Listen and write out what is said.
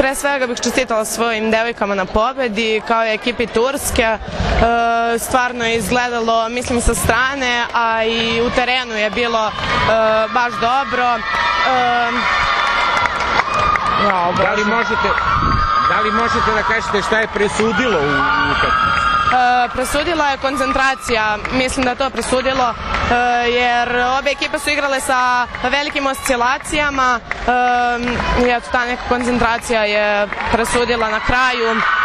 Pre svega bih čestitala svojim devojkama na pobedi, kao i ekipi Turske. Stvarno je izgledalo, mislim, sa strane, a i u terenu je bilo baš dobro. Da li možete da kažete šta je presudilo u utakmici? Presudila je koncentracija, mislim da je to presudilo, jer obe ekipe su igrale sa velikim oscilacijama i eto, ta neka koncentracija je presudila na kraju.